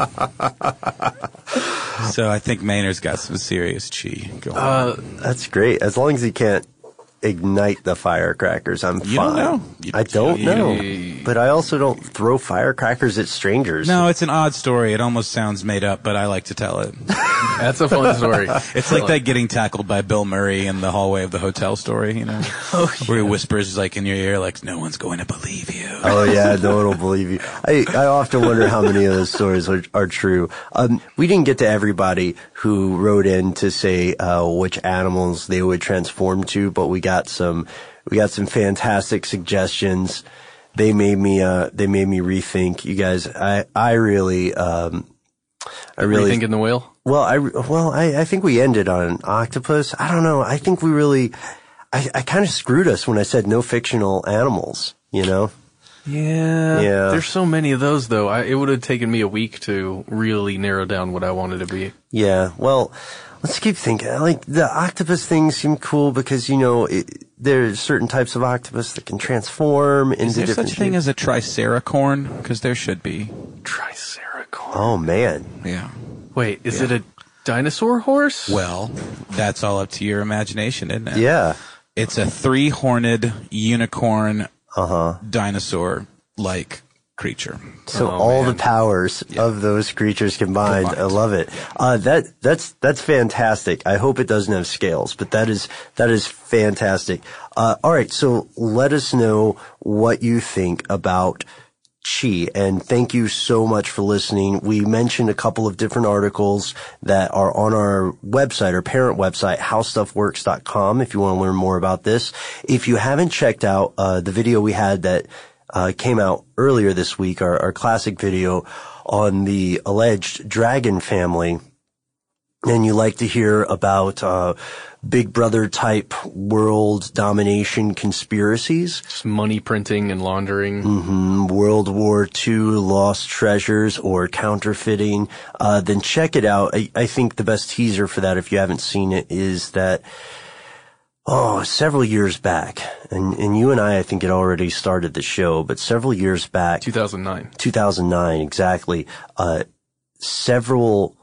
So I think Maynard's got some serious chi going on. That's great. As long as he can't ignite the firecrackers, I'm fine. You don't know. I don't know. But I also don't throw firecrackers at strangers. No, it's an odd story. It almost sounds made up, but I like to tell it. That's a fun story. It's like that getting tackled by Bill Murray in the hallway of the hotel story, you know, where he whispers like in your ear, like, no one's going to believe you. Oh yeah, no one will believe you. I often wonder how many of those stories are true. We didn't get to everybody who wrote in to say which animals they would transform to, but we got some fantastic suggestions. They made me rethink. You guys, I really Rethinking the whale? Well, I think we ended on an octopus. I don't know. I think we really, I kind of screwed us when I said no fictional animals, you know? Yeah. Yeah. There's so many of those, though. It would have taken me a week to really narrow down what I wanted to be. Yeah. Well, let's keep thinking. Like, the octopus things seem cool because, you know, there's certain types of octopus that can transform into Is there different such thing shapes. as a triceracorn? Because there should be. Triceracorn. Oh, man. Yeah. Wait, is it a dinosaur horse? Well, that's all up to your imagination, isn't it? Yeah. It's a 3-horned unicorn dinosaur-like creature. So all the powers of those creatures combined. I love it. That's fantastic. I hope it doesn't have scales, but that is fantastic. All right. So let us know what you think about chi, and thank you so much for listening. We mentioned a couple of different articles that are on our website, our parent website, howstuffworks.com, if you want to learn more about this. If you haven't checked out the video we had that came out earlier this week, our classic video on the alleged Dragon family, and you like to hear about Big Brother type world domination conspiracies, Just money printing and laundering. World War II lost treasures or counterfeiting, then check it out. I think the best teaser for that, if you haven't seen it, is that several years back, and you and I think it already started the show, but several years back, 2009, exactly, several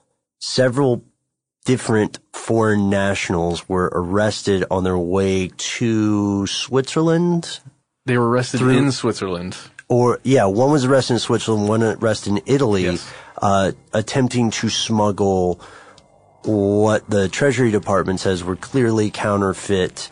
different foreign nationals were arrested on their way to Switzerland. They were arrested in Switzerland. One was arrested in Switzerland, one arrested in Italy, Yes. Attempting to smuggle what the Treasury Department says were clearly counterfeit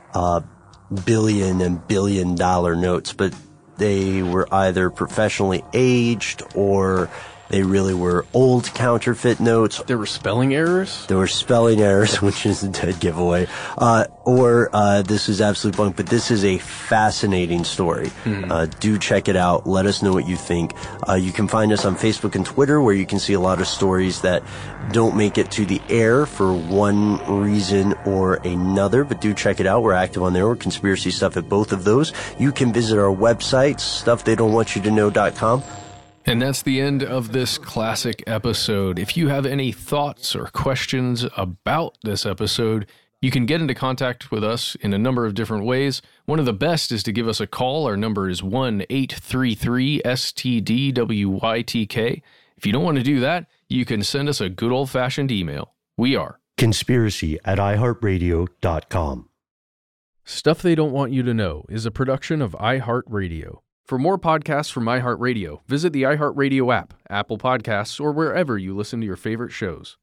billion and billion dollar notes, but they were either professionally aged or They really were old counterfeit notes. There were spelling errors. There were spelling errors, which is a dead giveaway. Or this is absolute bunk, but this is a fascinating story. Do check it out. Let us know what you think. You can find us on Facebook and Twitter, where you can see a lot of stories that don't make it to the air for one reason or another, but do check it out. We're active on there. We're Conspiracy Stuff at both of those. You can visit our website, stufftheydon'twantyoutoknow.com. And that's the end of this classic episode. If you have any thoughts or questions about this episode, you can get into contact with us in a number of different ways. One of the best is to give us a call. Our number is 1-833-STDWYTK. If you don't want to do that, you can send us a good old-fashioned email. We are conspiracy@iheartradio.com. Stuff They Don't Want You to Know is a production of iHeartRadio. For more podcasts from iHeartRadio, visit the iHeartRadio app, Apple Podcasts, or wherever you listen to your favorite shows.